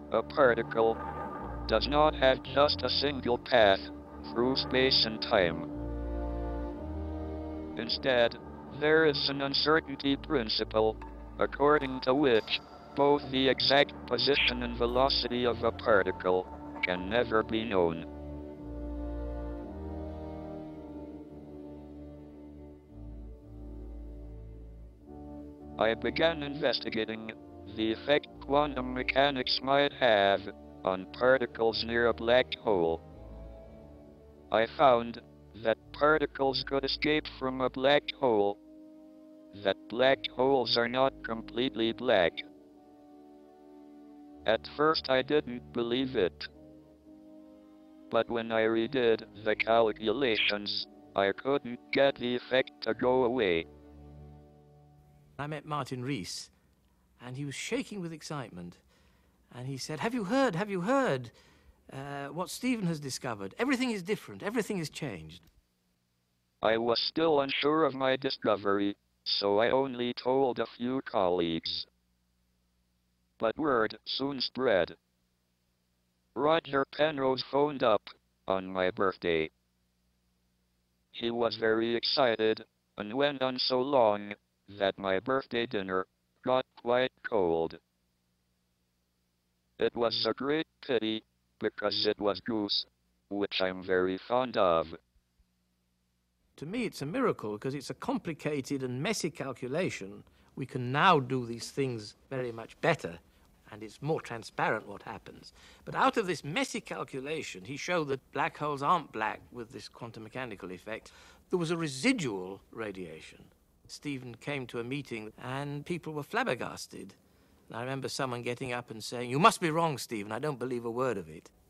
A particle does not have just a single path through space and time. Instead, there is an uncertainty principle, according to which both the exact position and velocity of a particle can never be known. I began investigating the effect quantum mechanics might have on particles near a black hole. I found that particles could escape from a black hole, that black holes are not completely black. At first I didn't believe it. But when I redid the calculations, I couldn't get the effect to go away. I met Martin Rees, and he was shaking with excitement. And he said, have you heard what Stephen has discovered? Everything is different, everything is changed. I was still unsure of my discovery, so I only told a few colleagues. But word soon spread. Roger Penrose phoned up on my birthday. He was very excited, and went on so long that my birthday dinner got quite cold. It was a great pity, because it was goose, which I'm very fond of. To me, it's a miracle, because it's a complicated and messy calculation. We can now do these things very much better, and it's more transparent what happens. But out of this messy calculation, he showed that black holes aren't black with this quantum mechanical effect. There was a residual radiation. Stephen came to a meeting, and people were flabbergasted. And I remember someone getting up and saying, "You must be wrong, Stephen. I don't believe a word of it."